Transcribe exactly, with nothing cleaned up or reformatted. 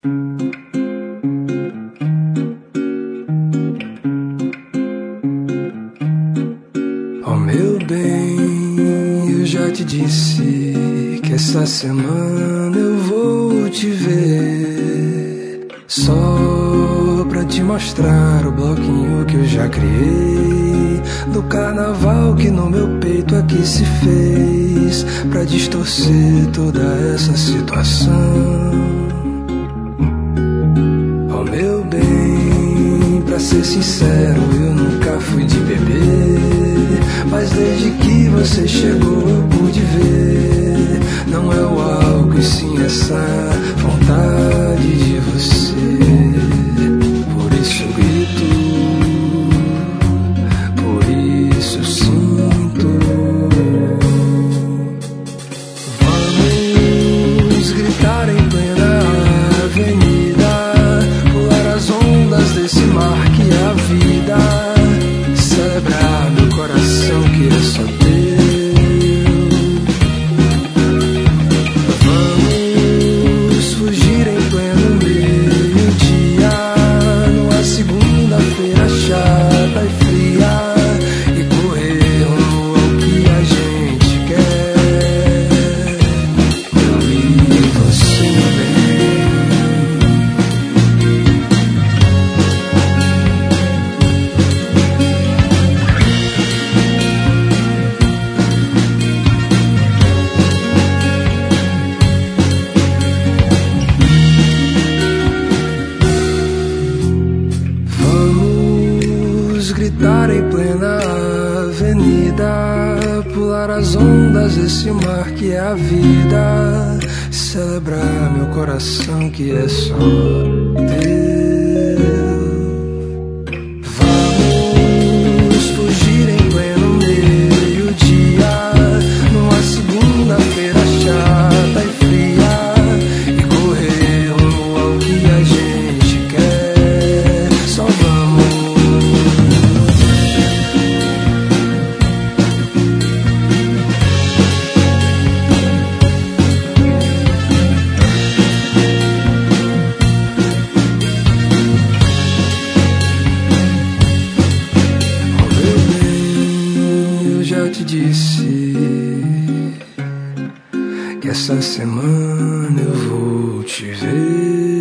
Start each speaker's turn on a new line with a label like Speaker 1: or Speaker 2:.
Speaker 1: Oh meu bem, eu já te disse que essa semana eu vou te ver, só pra te mostrar o bloquinho que eu já criei, do carnaval que no meu peito aqui se fez, pra distorcer toda essa situação. Oh meu bem, pra ser sincero, eu nunca fui de beber, mas desde que você chegou eu pude ver, não é o álcool e sim essa vontade de você. Por isso eu grito, por isso eu sinto. Vamos gritar em plena avenida, pular as ondas desse mar que é a vida, celebrar meu coração que é só teu. Vamos fugir em pleno meio-dia, numa segunda-feira chata e fria, e correr rumo ao que a gente quer. Eu e você, meu bem. Vamos gritar em plena avenida, pular as ondas desse mar que é a vida, celebrar meu coração que é só teu. Vamos fugir em pleno meio-dia, numa segunda-feira chata e fria, e correr rumo ao que a gente quer. Só vamos. Oh meu bem, eu já te disse que essa semana eu vou te ver,